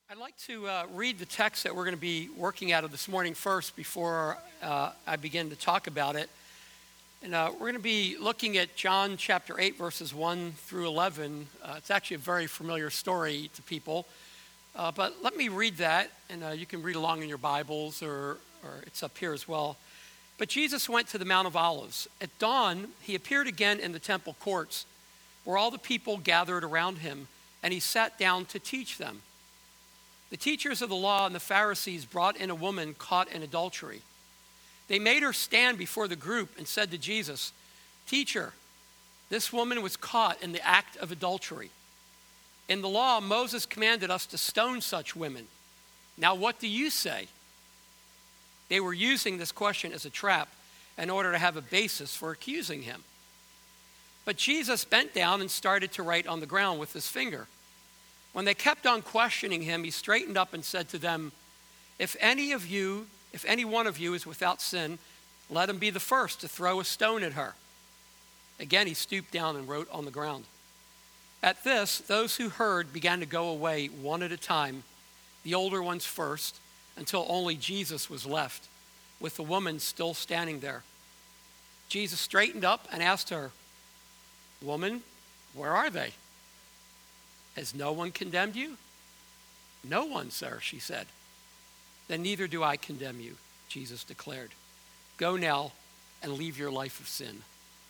I'd like to read the text that we're going to be working out of this morning first before I begin to talk about it. And we're going to be looking at John chapter 8, verses 1 through 11. It's actually a very familiar story to people. But let me read that, and you can read along in your Bibles, or it's up here as well. But Jesus went to the Mount of Olives. At dawn, he appeared again in the temple courts, where all the people gathered around him, and he sat down to teach them. The teachers of the law and the Pharisees brought in a woman caught in adultery. They made her stand before the group and said to Jesus, "Teacher, this woman was caught in the act of adultery. In the law, Moses commanded us to stone such women. Now what do you say?" They were using this question as a trap in order to have a basis for accusing him. But Jesus bent down and started to write on the ground with his finger. When they kept on questioning him, he straightened up and said to them, If any one of you is without sin, let him be the first to throw a stone at her." Again, he stooped down and wrote on the ground. At this, those who heard began to go away one at a time, the older ones first, until only Jesus was left, with the woman still standing there. Jesus straightened up and asked her, "Woman, where are they? Has no one condemned you?" "No one, sir," she said. "Then neither do I condemn you," Jesus declared. "Go now and leave your life of sin."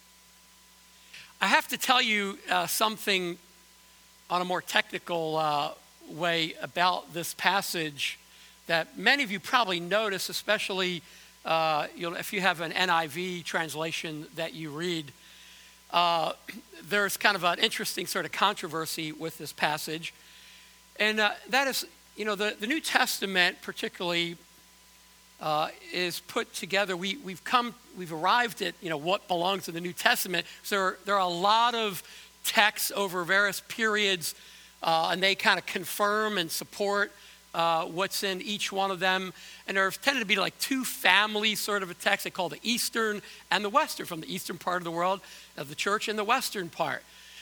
I have to tell you something on a more technical way about this passage that many of you probably notice, especially if you have an NIV translation that you read. There's kind of an interesting sort of controversy with this passage. And that is, the New Testament particularly is put together. We've arrived at, what belongs in the New Testament. So there are a lot of texts over various periods, and they kind of confirm and support what's in each one of them. And there tended to be like two families sort of a text. They call the Eastern and the Western, from the Eastern part of the world of the church and the Western part.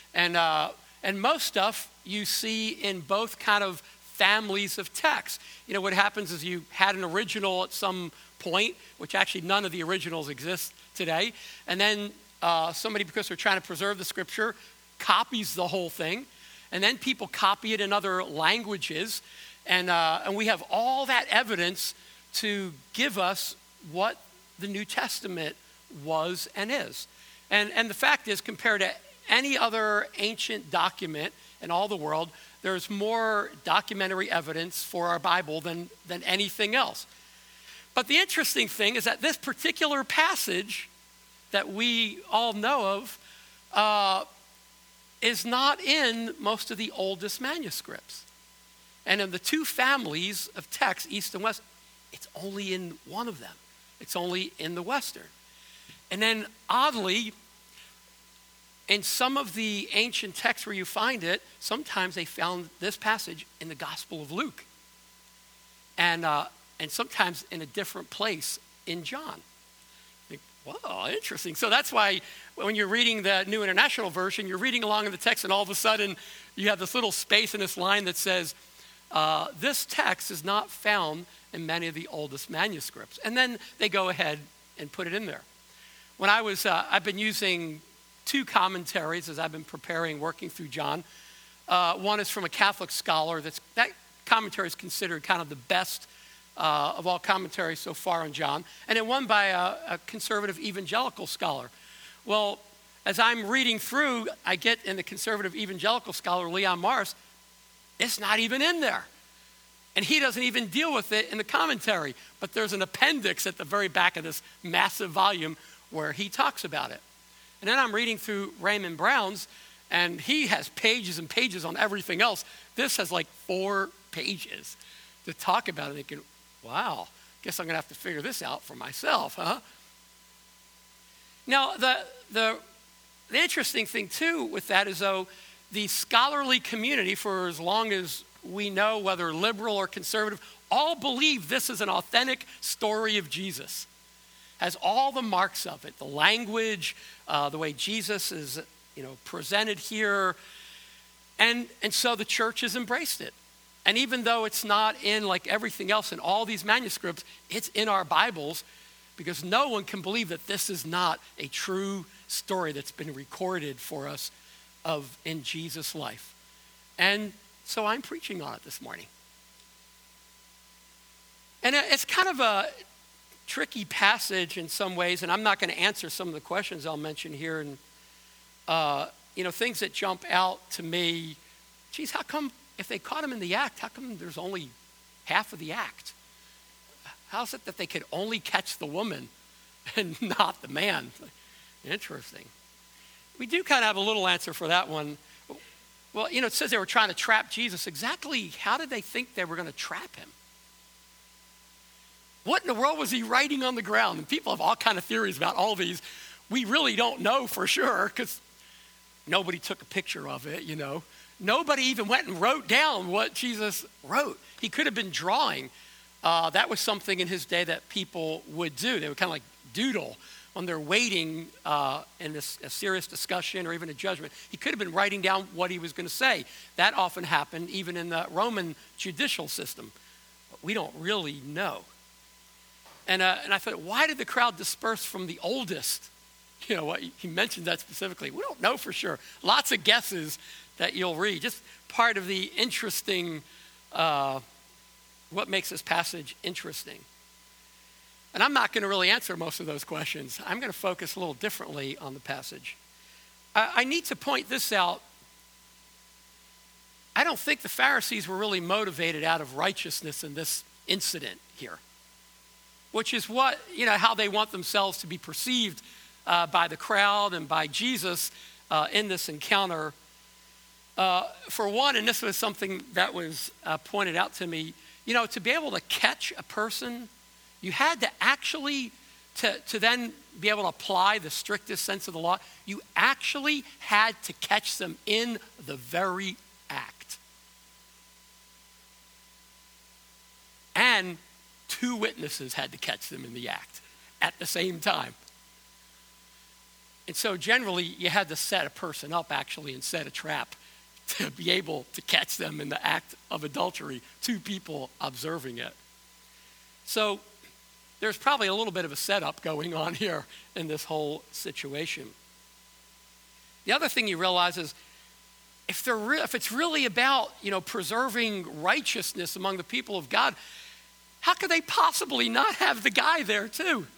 And most stuff you see in both kind of families of texts. What happens is you had an original at some point, which actually none of the originals exist today. And then somebody, because they're trying to preserve the scripture, copies the whole thing. And then people copy it in other languages. And we have all that evidence to give us what the New Testament was and is. And the fact is, compared to any other ancient document in all the world, there's more documentary evidence for our Bible than anything else. But the interesting thing is that this particular passage that we all know of is not in most of the oldest manuscripts. And in the two families of texts, East and West, it's only in one of them. It's only in the Western. And then oddly, in some of the ancient texts where you find it, sometimes they found this passage in the Gospel of Luke. And sometimes in a different place in John. Wow, interesting. So that's why when you're reading the New International Version, you're reading along in the text and all of a sudden you have this little space in this line that says, this text is not found in many of the oldest manuscripts. And then they go ahead and put it in there. When I've been using two commentaries as I've been preparing, working through John. One is from a Catholic scholar. That commentary is considered kind of the best of all commentaries so far on John. And then one by a conservative evangelical scholar. Well, as I'm reading through, I get in the conservative evangelical scholar, Leon Morris, it's not even in there. And he doesn't even deal with it in the commentary. But there's an appendix at the very back of this massive volume where he talks about it. And then I'm reading through Raymond Brown's, and he has pages and pages on everything else. This has like 4 pages to talk about it. Thinking, wow, guess I'm going to have to figure this out for myself, huh? Now, the interesting thing, too, with that is, though, the scholarly community, for as long as we know, whether liberal or conservative, all believe this is an authentic story of Jesus. Has all the marks of it, the language, the way Jesus is, presented here. And so the church has embraced it. And even though it's not in like everything else in all these manuscripts, it's in our Bibles because no one can believe that this is not a true story that's been recorded for us in Jesus' life. And so I'm preaching on it this morning. And it's kind of a tricky passage in some ways, and I'm not going to answer some of the questions I'll mention here. And, things that jump out to me, geez, how come if they caught him in the act, how come there's only half of the act? How's it that they could only catch the woman and not the man? Interesting. We do kind of have a little answer for that one. Well, it says they were trying to trap Jesus. Exactly how did they think they were going to trap him? What in the world was he writing on the ground? And people have all kind of theories about all these. We really don't know for sure because nobody took a picture of it, Nobody even went and wrote down what Jesus wrote. He could have been drawing. That was something in his day that people would do. They would kind of like doodle when they're waiting in a serious discussion or even a judgment. He could have been writing down what he was going to say. That often happened even in the Roman judicial system. But we don't really know. And I thought, why did the crowd disperse from the oldest? He mentioned that specifically. We don't know for sure. Lots of guesses that you'll read. Just part of the interesting, what makes this passage interesting. And I'm not going to really answer most of those questions. I'm going to focus a little differently on the passage. I need to point this out. I don't think the Pharisees were really motivated out of righteousness in this incident here, which is what, how they want themselves to be perceived by the crowd and by Jesus in this encounter. For one, and this was something that was pointed out to me, to be able to catch a person, you had to actually, to then be able to apply the strictest sense of the law, you actually had to catch them in the very act. And 2 witnesses had to catch them in the act at the same time. And so generally, you had to set a person up actually and set a trap to be able to catch them in the act of adultery, 2 people observing it. So there's probably a little bit of a setup going on here in this whole situation. The other thing you realize is if it's really about, preserving righteousness among the people of God, how could they possibly not have the guy there too?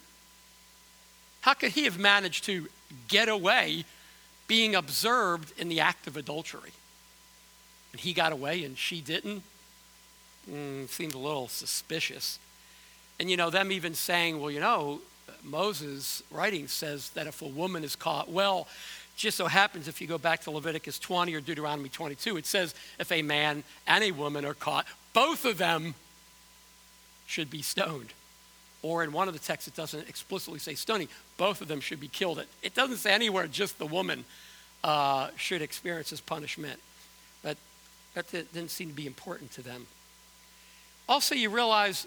How could he have managed to get away being observed in the act of adultery? And he got away and she didn't? Seemed a little suspicious. And them even saying, well, Moses' writing says that if a woman is caught, well, just so happens if you go back to Leviticus 20 or Deuteronomy 22, it says if a man and a woman are caught, both of them should be stoned. Or in one of the texts, it doesn't explicitly say stoning. Both of them should be killed. It doesn't say anywhere just the woman should experience this punishment. But that didn't seem to be important to them. Also, you realize,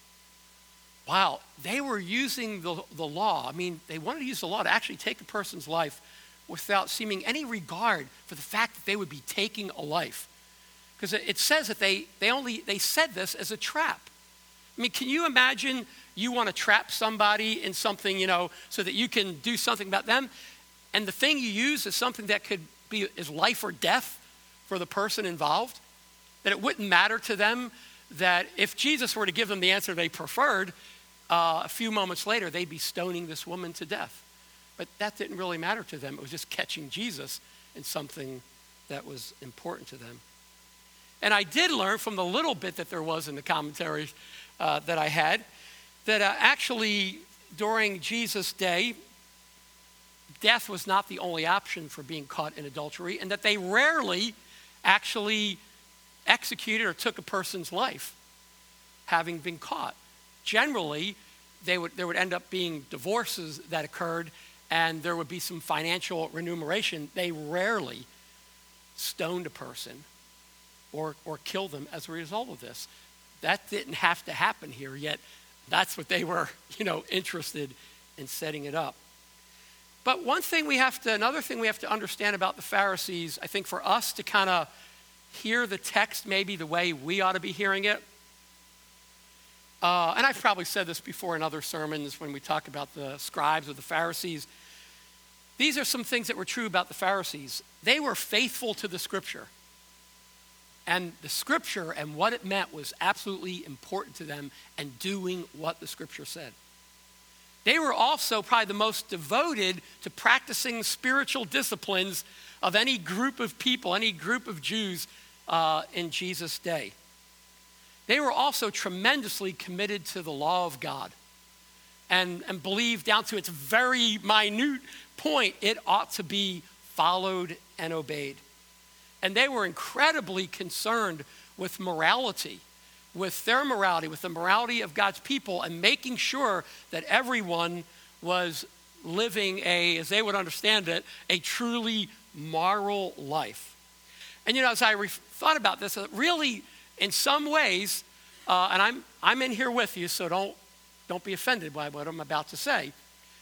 wow, they were using the law. I mean, they wanted to use the law to actually take a person's life without seeming any regard for the fact that they would be taking a life. Because it says that they said this as a trap. I mean, can you imagine you want to trap somebody in something, so that you can do something about them, and the thing you use is something that could be is life or death for the person involved? That it wouldn't matter to them that if Jesus were to give them the answer they preferred, a few moments later, they'd be stoning this woman to death. But that didn't really matter to them. It was just catching Jesus in something that was important to them. And I did learn from the little bit that there was in the commentaries that I had, that actually during Jesus' day, death was not the only option for being caught in adultery, and that they rarely actually executed or took a person's life having been caught. Generally, there would end up being divorces that occurred, and there would be some financial remuneration. They rarely stoned a person or killed them as a result of this. That didn't have to happen here, yet that's what they were, interested in setting it up. But another thing we have to understand about the Pharisees, I think for us to kind of hear the text maybe the way we ought to be hearing it. And I've probably said this before in other sermons when we talk about the scribes or the Pharisees. These are some things that were true about the Pharisees. They were faithful to the scripture. And the scripture and what it meant was absolutely important to them, and doing what the scripture said. They were also probably the most devoted to practicing spiritual disciplines of any group of people, any group of Jews in Jesus' day. They were also tremendously committed to the law of God and believed down to its very minute point it ought to be followed and obeyed. And they were incredibly concerned with morality, with their morality, with the morality of God's people, and making sure that everyone was living as they would understand it, a truly moral life. And as I thought about this, really, in some ways, and I'm in here with you, so don't be offended by what I'm about to say.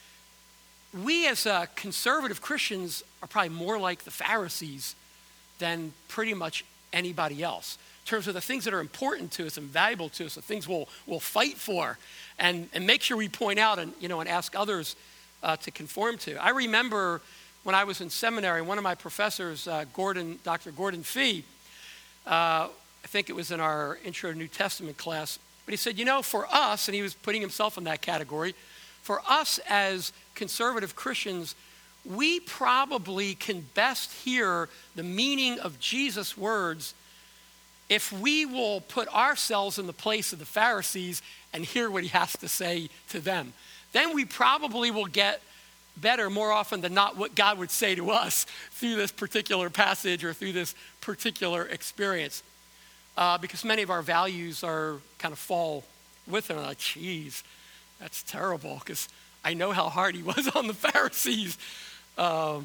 We as conservative Christians are probably more like the Pharisees than pretty much anybody else in terms of the things that are important to us and valuable to us, the things we'll fight for and make sure we point out and ask others to conform to. I remember when I was in seminary, one of my professors, Dr. Gordon Fee, I think it was in our Intro to New Testament class, but he said, for us, and he was putting himself in that category, for us as conservative Christians, we probably can best hear the meaning of Jesus' words if we will put ourselves in the place of the Pharisees and hear what he has to say to them. Then we probably will get better more often than not what God would say to us through this particular passage or through this particular experience. Because many of our values are kind of fall with it. Like, geez, that's terrible, because I know how hard he was on the Pharisees. But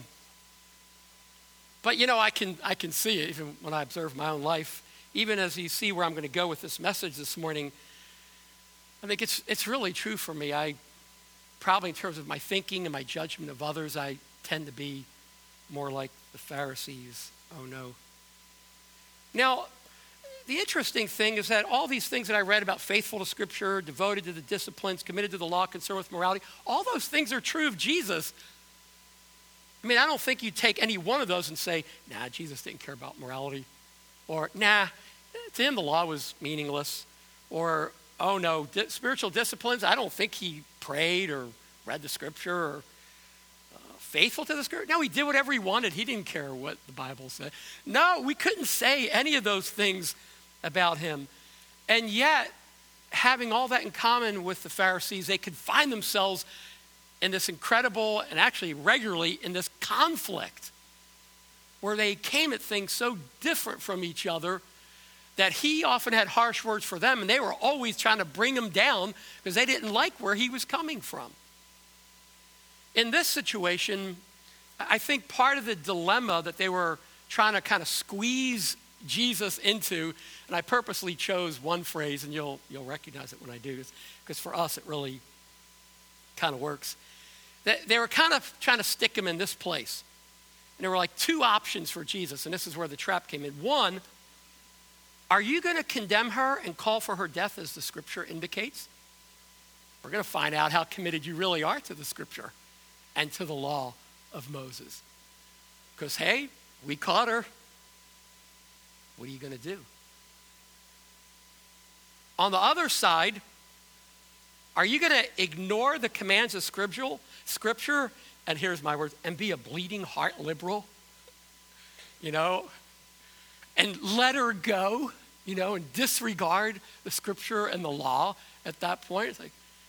I can see it even when I observe my own life. Even as you see where I'm going to go with this message this morning, I think it's really true for me. I probably, in terms of my thinking and my judgment of others, I tend to be more like the Pharisees. Oh no. Now, the interesting thing is that all these things that I read about faithful to Scripture, devoted to the disciplines, committed to the law, concerned with morality, all those things are true of Jesus. I mean, I don't think you take any one of those and say, nah, Jesus didn't care about morality. Or, nah, to him the law was meaningless. Or, oh no, spiritual disciplines, I don't think he prayed or read the Scripture or faithful to the Scripture. No, he did whatever he wanted. He didn't care what the Bible said. No, we couldn't say any of those things about him. And yet, having all that in common with the Pharisees, they could find themselves in this incredible, and actually regularly in this conflict where they came at things so different from each other that he often had harsh words for them, and they were always trying to bring him down because they didn't like where he was coming from. In this situation, I think part of the dilemma that they were trying to kind of squeeze Jesus into, and I purposely chose one phrase, and you'll recognize it when I do this, because for us it really kind of works. They were kind of trying to stick him in this place. And there were like two options for Jesus, and this is where the trap came in. One, are you going to condemn her and call for her death as the Scripture indicates? We're going to find out how committed you really are to the Scripture and to the law of Moses. Because, hey, we caught her. What are you going to do? On the other side, are you going to ignore the commands of Scripture, and here's my words, and be a bleeding heart liberal? And let her go, and disregard the Scripture and the law at that point? It's like,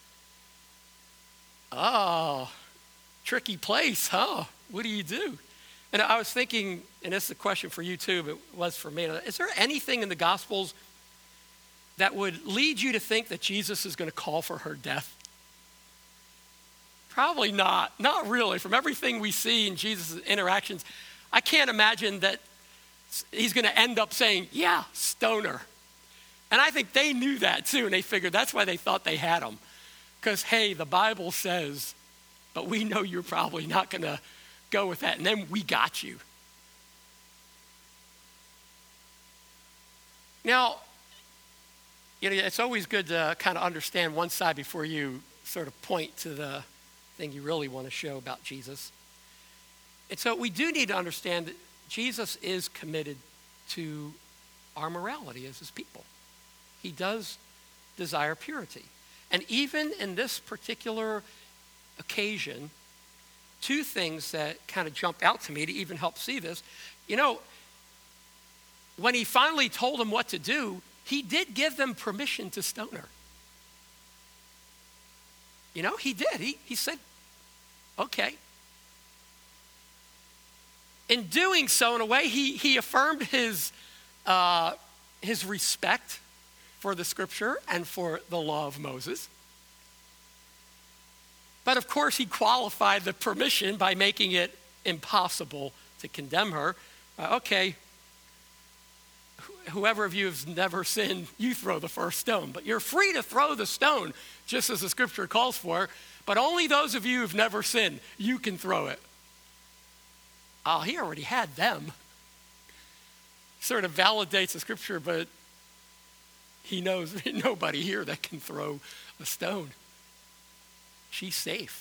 oh, tricky place, huh? What do you do? And I was thinking, and this is a question for you too, but it was for me. Is there anything in the Gospels that would lead you to think that Jesus is going to call for her death? Probably not. Not really. From everything we see in Jesus' interactions, I can't imagine that he's going to end up saying, yeah, stone her. And I think they knew that too, and they figured that's why they thought they had him. Because, hey, the Bible says, but we know you're probably not going to go with that, and then we got you. Now, it's always good to kind of understand one side before you sort of point to the thing you really want to show about Jesus. And so we do need to understand that Jesus is committed to our morality as his people. He does desire purity. And even in this particular occasion, two things that kind of jump out to me to even help see this. When he finally told them what to do, he did give them permission to stone her. He did. He said, okay. In doing so, in a way, he affirmed his respect for the scripture and for the law of Moses. But of course, he qualified the permission by making it impossible to condemn her. Okay, whoever of you has never sinned, you throw the first stone. But you're free to throw the stone, just as the scripture calls for. But only those of you who've never sinned, you can throw it. Oh, he already had them. Sort of validates the scripture, but he knows nobody here that can throw a stone. She's safe.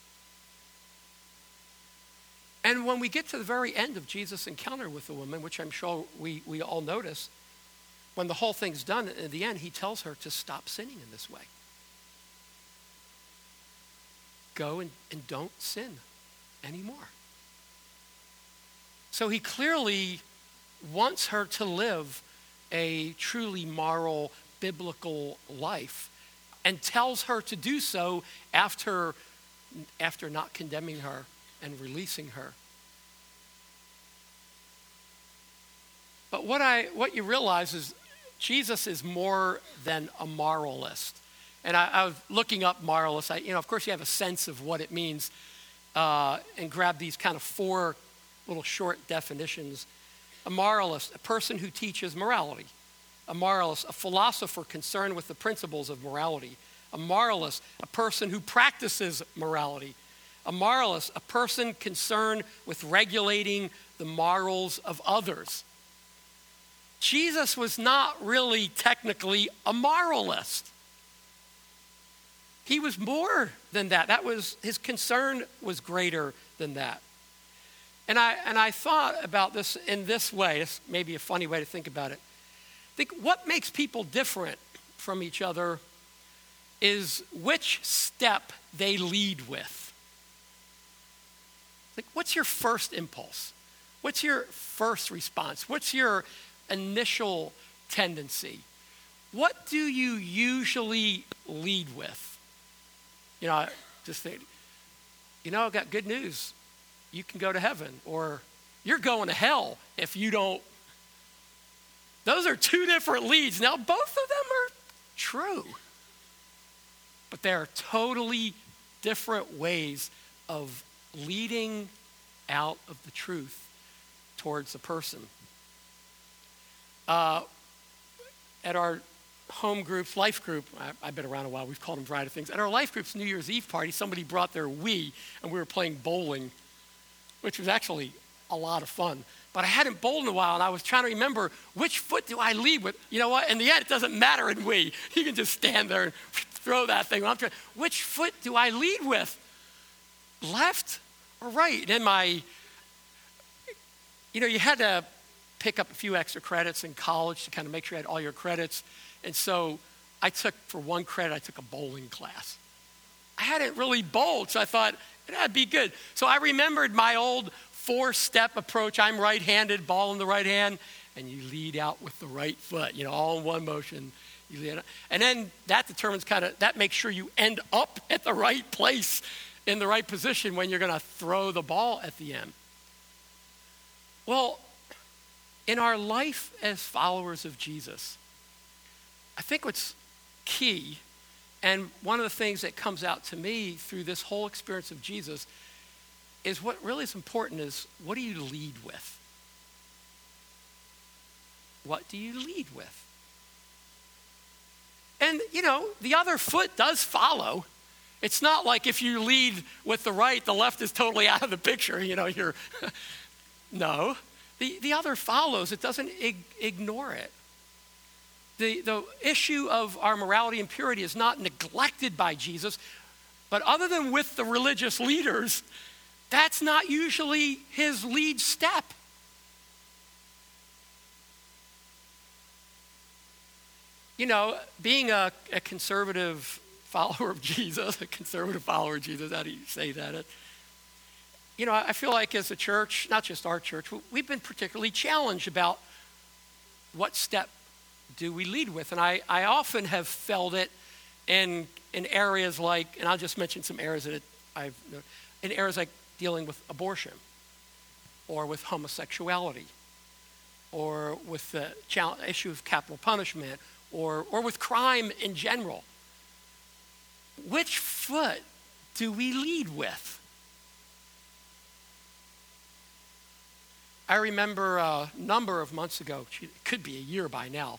And when we get to the very end of Jesus' encounter with the woman, which I'm sure we all notice, when the whole thing's done, at the end, he tells her to stop sinning in this way. Go and don't sin anymore. So he clearly wants her to live a truly moral, biblical life and tells her to do so after not condemning her and releasing her. But what you realize is Jesus is more than a moralist. And I was looking up moralist. Of course, you have a sense of what it means and grab these kind of 4 little short definitions. A moralist, a person who teaches morality. A moralist, a philosopher concerned with the principles of morality. A moralist, a person who practices morality. A moralist, a person concerned with regulating the morals of others. Jesus was not really technically a moralist. He was more than that. His concern was greater than that. And I thought about this in this way. It's maybe a funny way to think about it. Think what makes people different from each other is which step they lead with. Like, what's your first impulse? What's your first response? What's your initial tendency? What do you usually lead with? Just think, I've got good news. You can go to heaven, or you're going to hell if you don't. Those are 2 different leads. Now, both of them are true, but they are totally different ways of leading out of the truth towards a person. At our home groups, life group, I've been around a while, we've called them a variety of things. At our life group's New Year's Eve party, somebody brought their Wii, and we were playing bowling, which was actually a lot of fun. But I hadn't bowled in a while, and I was trying to remember, which foot do I lead with? You know what? In the end, it doesn't matter in Wii. You can just stand there and throw that thing. Which foot do I lead with? Left or right? And you had to pick up a few extra credits in college to kind of make sure you had all your credits. And so for 1 credit, I took a bowling class. I hadn't really bowled, so I thought, that'd be good. So I remembered my old 4-step approach. I'm right-handed, ball in the right hand, and you lead out with the right foot, all in one motion. You lead out. And then that determines that makes sure you end up at the right place in the right position when you're going to throw the ball at the end. Well, in our life as followers of Jesus, I think what's key, and one of the things that comes out to me through this whole experience of Jesus, is what really is important is, what do you lead with? What do you lead with? And, the other foot does follow. It's not like if you lead with the right, the left is totally out of the picture. No. The other follows. It doesn't ignore it. the issue of our morality and purity is not neglected by Jesus, but other than with the religious leaders, that's not usually his lead step. You know, being a conservative follower of Jesus, how do you say that? You know, I feel like as a church, not just our church, we've been particularly challenged about what step do we lead with. And I often have felt it in areas like, and I'll just mention some areas in areas like dealing with abortion, or with homosexuality, or with the issue of capital punishment, or with crime in general. Which foot do we lead with? I remember a number of months ago, it could be a year by now.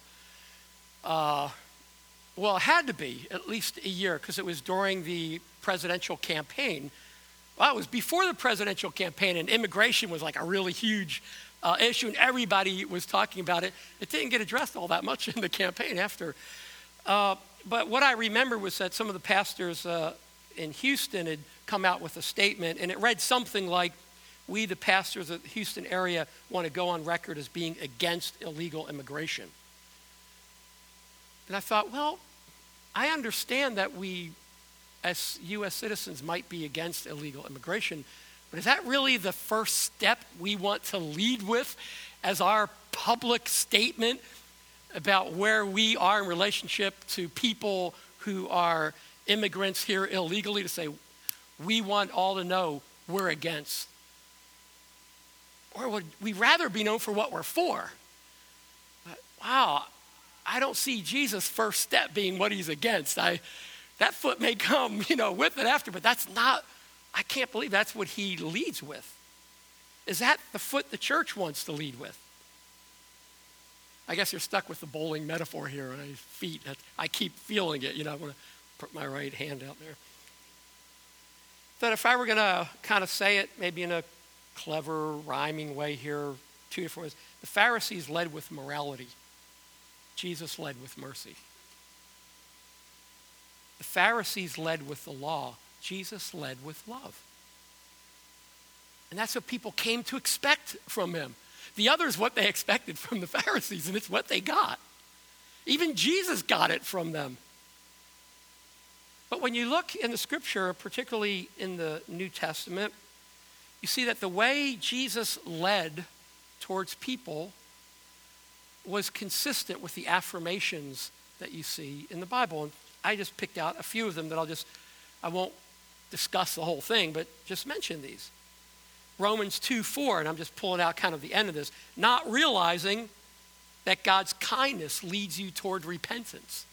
Well, it had to be at least a year because it was during the presidential campaign. Well, it was before the presidential campaign, and immigration was like a really huge issue, and everybody was talking about it. It didn't get addressed all that much in the campaign after. But what I remember was that some of the pastors in Houston had come out with a statement, and it read something like, "We, the pastors of the Houston area, want to go on record as being against illegal immigration." And I thought, well, I understand that we, as U.S. citizens, might be against illegal immigration, but is that really the first step we want to lead with as our public statement about where we are in relationship to people who are immigrants here illegally, to say we want all to know we're against? Or would we rather be known for what we're for? But, wow, I don't see Jesus' first step being what he's against. That foot may come, with it after, but that's not, I can't believe that's what he leads with. Is that the foot the church wants to lead with? I guess you're stuck with the bowling metaphor here on my feet. I keep feeling it, I want to put my right hand out there. That if I were going to kind of say it maybe in a clever, rhyming way here, two different ways. The Pharisees led with morality. Jesus led with mercy. The Pharisees led with the law. Jesus led with love. And that's what people came to expect from him. The other is what they expected from the Pharisees, and it's what they got. Even Jesus got it from them. But when you look in the scripture, particularly in the New Testament, you see that the way Jesus led towards people was consistent with the affirmations that you see in the Bible. And I just picked out a few of them that I won't discuss the whole thing, but just mention these. Romans 2:4, and I'm just pulling out kind of the end of this, not realizing that God's kindness leads you toward repentance.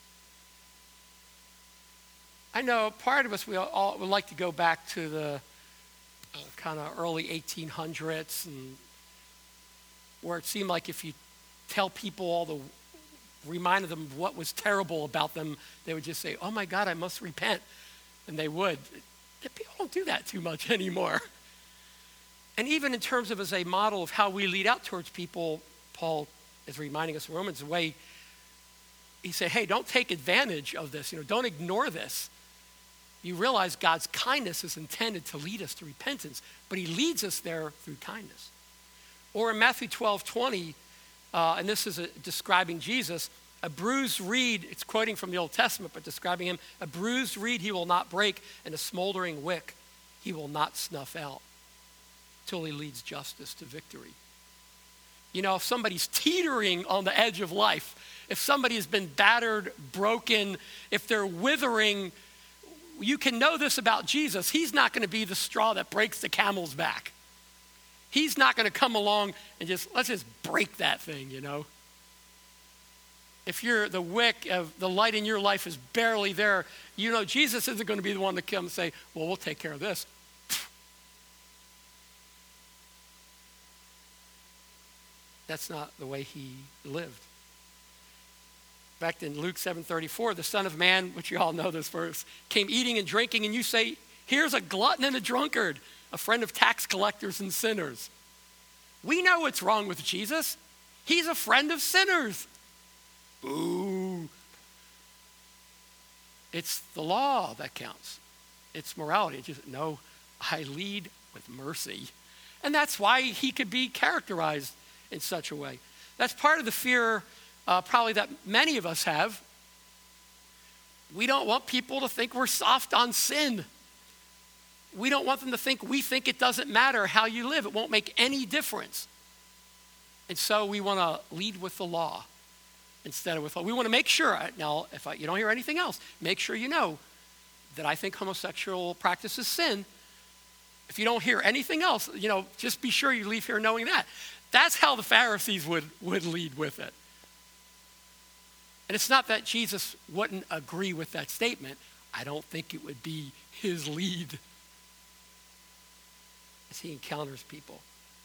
I know part of us, we all would like to go back to the kind of early 1800s, and where it seemed like if you tell people remind them of what was terrible about them, they would just say, "Oh my God, I must repent." And they would. People don't do that too much anymore. And even in terms of as a model of how we lead out towards people, Paul is reminding us in Romans the way he said, hey, don't take advantage of this. Don't ignore this. You realize God's kindness is intended to lead us to repentance, but he leads us there through kindness. Or in Matthew 12:20, and this is describing Jesus, a bruised reed, it's quoting from the Old Testament, but describing him, a bruised reed he will not break, and a smoldering wick he will not snuff out till he leads justice to victory. If somebody's teetering on the edge of life, if somebody has been battered, broken, if they're withering, you can know this about Jesus. He's not going to be the straw that breaks the camel's back. He's not going to come along and let's just break that thing, If you're the wick of the light in your life is barely there, Jesus isn't going to be the one to come and say, well, we'll take care of this. That's not the way he lived. In fact, in Luke 7:34, the Son of Man, which you all know this verse, came eating and drinking, and you say, here's a glutton and a drunkard, a friend of tax collectors and sinners. We know what's wrong with Jesus. He's a friend of sinners. Boo. It's the law that counts. It's morality. It's just, no, I lead with mercy. And that's why he could be characterized in such a way. That's part of the fear probably that many of us have. We don't want people to think we're soft on sin. We don't want them to think we think it doesn't matter how you live. It won't make any difference. And so we want to lead with the law instead of with law. We want to make sure, now if you don't hear anything else, make sure you know that I think homosexual practice is sin. If you don't hear anything else, just be sure you leave here knowing that. That's how the Pharisees would lead with it. And it's not that Jesus wouldn't agree with that statement. I don't think it would be his lead as he encounters people.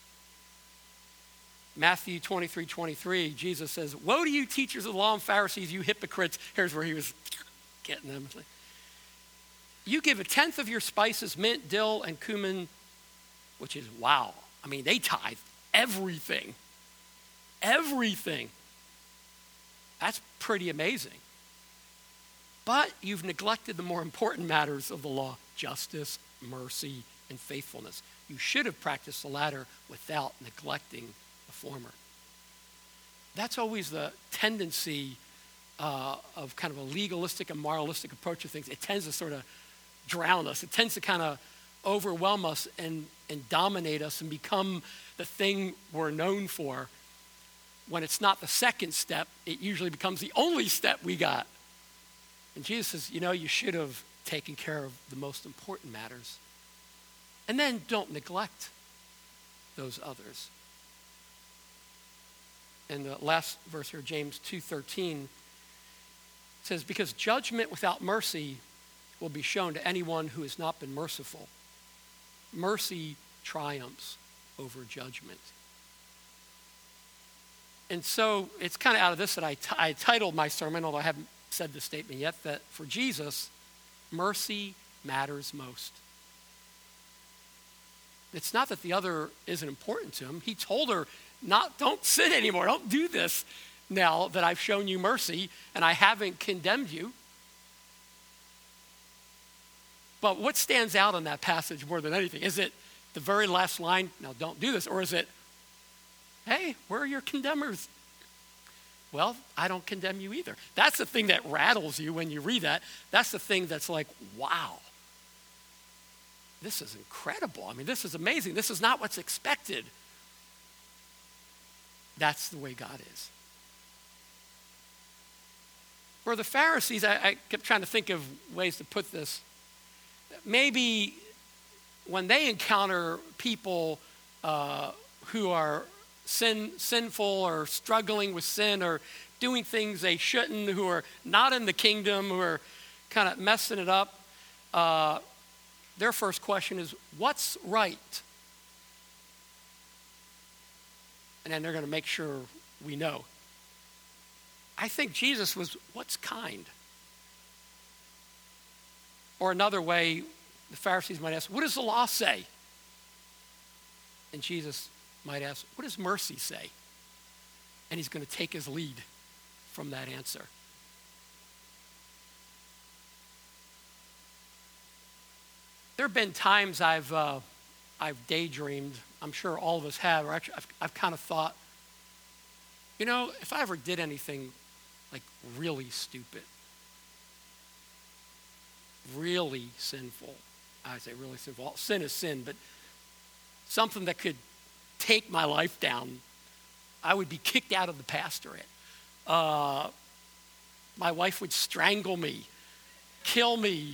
Matthew 23:23, Jesus says, "Woe to you, teachers of the law and Pharisees, you hypocrites." Here's where he was getting them. You give 1/10 of your spices, mint, dill, and cumin, which is wow. I mean, they tithe everything. Everything. That's pretty amazing. But you've neglected the more important matters of the law: justice, mercy, and faithfulness. You should have practiced the latter without neglecting the former. That's always the tendency of kind of a legalistic and moralistic approach to things. It tends to sort of drown us. It tends to kind of overwhelm us and dominate us and become the thing we're known for. When it's not the second step, it usually becomes the only step we got. And Jesus says, you should have taken care of the most important matters. And then don't neglect those others. And the last verse here, James 2:13, says, because judgment without mercy will be shown to anyone who has not been merciful. Mercy triumphs over judgment. And so it's kind of out of this that I titled my sermon, although I haven't said the statement yet, that for Jesus, mercy matters most. It's not that the other isn't important to him. He told her, don't sin anymore. Don't do this now that I've shown you mercy and I haven't condemned you. But what stands out in that passage more than anything? Is it the very last line, now don't do this? Or is it, hey, where are your condemners? Well, I don't condemn you either. That's the thing that rattles you when you read that. That's the thing that's like, wow, this is incredible. I mean, this is amazing. This is not what's expected. That's the way God is. For the Pharisees, I kept trying to think of ways to put this. Maybe when they encounter people who are sinful or struggling with sin or doing things they shouldn't, who are not in the kingdom, who are kind of messing it up, their first question is, what's right? And then they're going to make sure we know. I think Jesus was, what's kind? Or another way, the Pharisees might ask, what does the law say? And Jesus might ask, what does mercy say? And he's going to take his lead from that answer. There have been times I've daydreamed, I'm sure all of us have, or actually I've kind of thought, if I ever did anything like really stupid, really sinful, I say really sinful, well, sin is sin, but something that could take my life down, I would be kicked out of the pastorate. My wife would strangle me, kill me.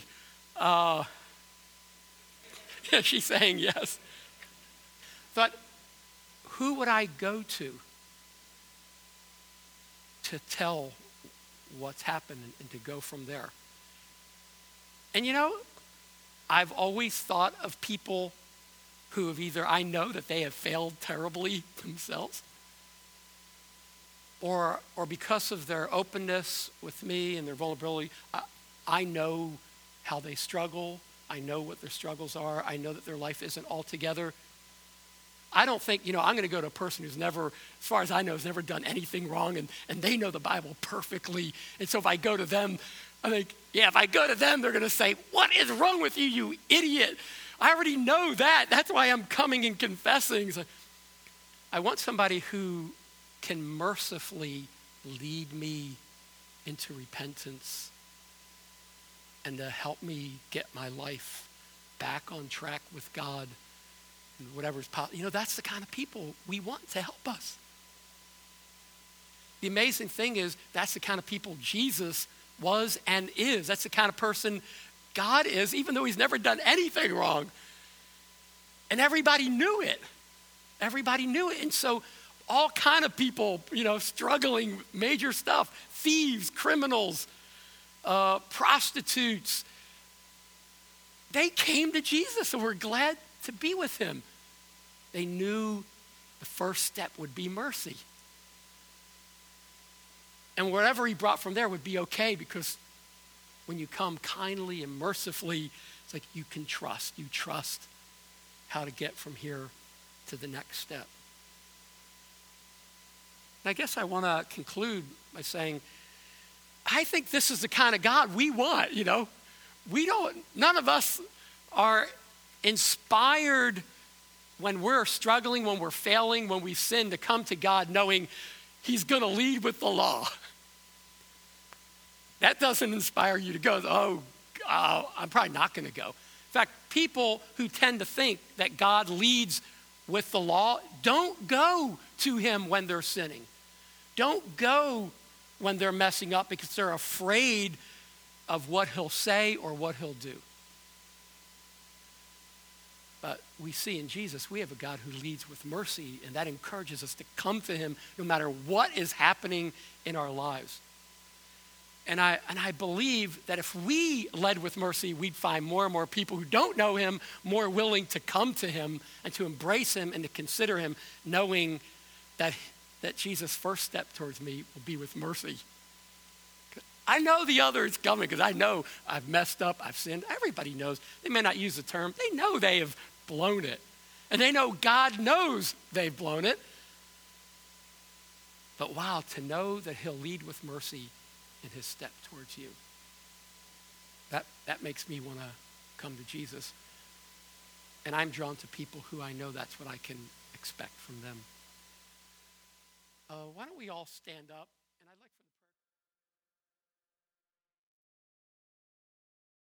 She's saying yes. But who would I go to tell what's happened and to go from there? And I've always thought of people who have either, I know that they have failed terribly themselves, or because of their openness with me and their vulnerability, I know how they struggle. I know what their struggles are. I know that their life isn't all together. I don't think, I'm going to go to a person who's never, as far as I know, has never done anything wrong, and they know the Bible perfectly. And so if I go to them, I think, if I go to them, they're going to say, what is wrong with you, you idiot? I already know that. That's why I'm coming and confessing. So I want somebody who can mercifully lead me into repentance and to help me get my life back on track with God and whatever's possible. That's the kind of people we want to help us. The amazing thing is that's the kind of people Jesus was and is. That's the kind of person God is, even though he's never done anything wrong. And everybody knew it. Everybody knew it. And so all kind of people, struggling with major stuff, thieves, criminals, prostitutes, they came to Jesus and were glad to be with him. They knew the first step would be mercy. And whatever he brought from there would be okay, because when you come kindly and mercifully, it's like you can trust. You trust how to get from here to the next step. And I guess I want to conclude by saying, I think this is the kind of God we want, none of us are inspired when we're struggling, when we're failing, when we sin, to come to God knowing he's going to lead with the law. That doesn't inspire you to go, I'm probably not going to go. In fact, people who tend to think that God leads with the law don't go to him when they're sinning. Don't go when they're messing up because they're afraid of what he'll say or what he'll do. But we see in Jesus, we have a God who leads with mercy, and that encourages us to come to him no matter what is happening in our lives. And I believe that if we led with mercy, we'd find more and more people who don't know him more willing to come to him and to embrace him and to consider him, knowing that Jesus' first step towards me will be with mercy. I know the other is coming because I know I've messed up, I've sinned. Everybody knows. They may not use the term. They know they have blown it. And they know God knows they've blown it. But wow, to know that he'll lead with mercy in his step towards you. That makes me want to come to Jesus. And I'm drawn to people who I know that's what I can expect from them. Why don't we all stand up?